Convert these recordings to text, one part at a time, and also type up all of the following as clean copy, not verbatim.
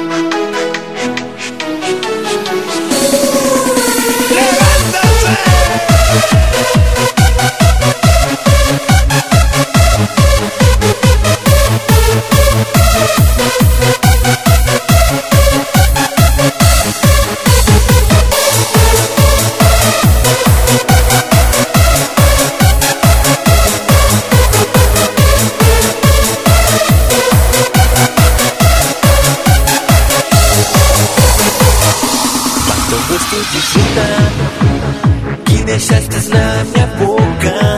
Gosto de fruta que deixastes na minha boca.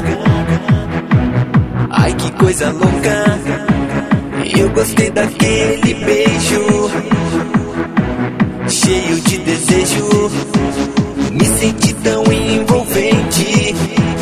Ai, que coisa louca. Eu gostei daquele beijo, cheio de desejo. Me senti tão envolvente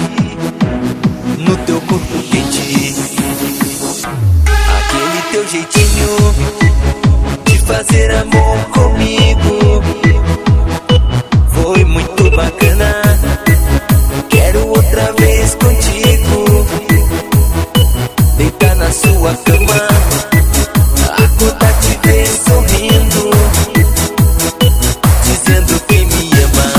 no teu corpo quente. Aquele teu jeitinho de fazer amor comigo foi muito bacana. Quero outra vez contigo, deitar na sua cama, acordar te ver sorrindo, dizendo que me ama.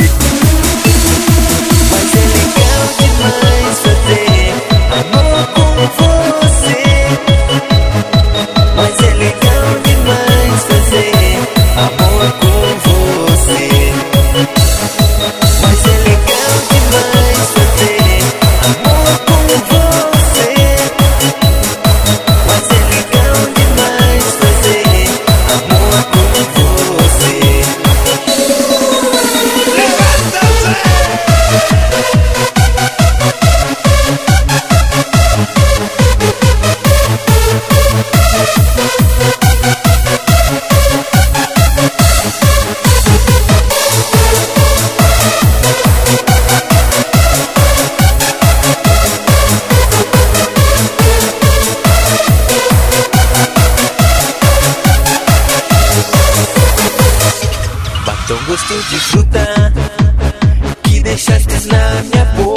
Mas é legal demais fazer amor com você. Mas é legal demais fazer amor com você. Mas é legal demais fazer amor com você. Mas é legal demais fazer amor com você. Batom gosto de fruta que deixastes na minha boca.